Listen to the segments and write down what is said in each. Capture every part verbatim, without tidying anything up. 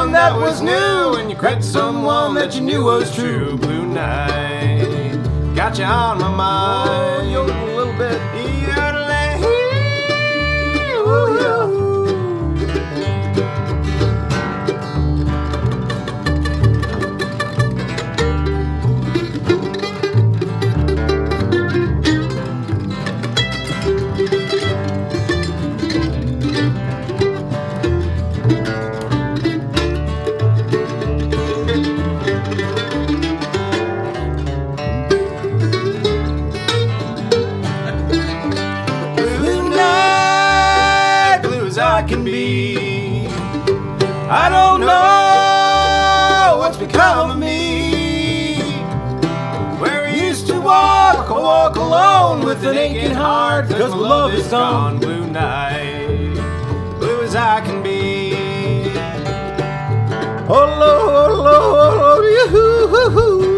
someone that was new, and you quit someone that you knew was true. Blue night, got you on my mind. Oh, a little bit. Yodeling, ooh, yeah. I can be. I don't know what's become of me. Where I used to walk, I walk alone with an aching heart, cause my love is gone. Blue night, blue as I can be. Oh Lord, oh Lord, oh yoo-hoo-hoo-hoo.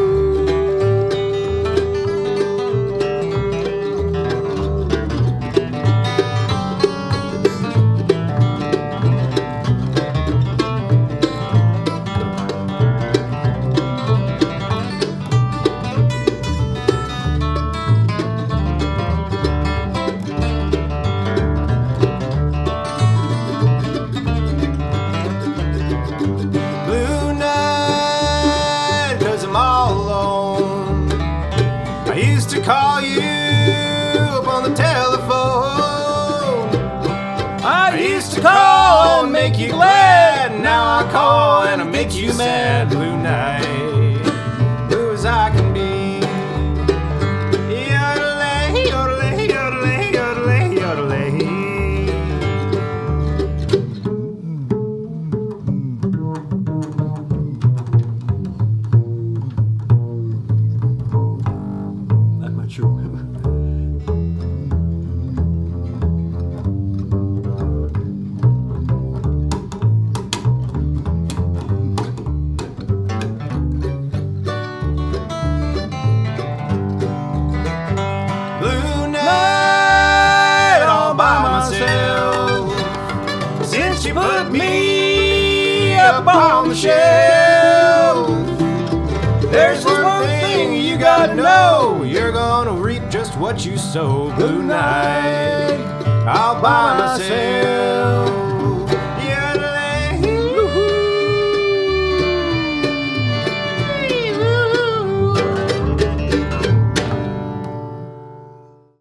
Call you up on the telephone. I used to call and make you glad. Now I call and I make you mad. Blue night, blue as I can be. Yodeling, yodeling, yodeling, yodeling, yodeling. Since you put me up on the shelf, there's one thing you gotta know: you're gonna reap just what you sow. Blue night, all by myself.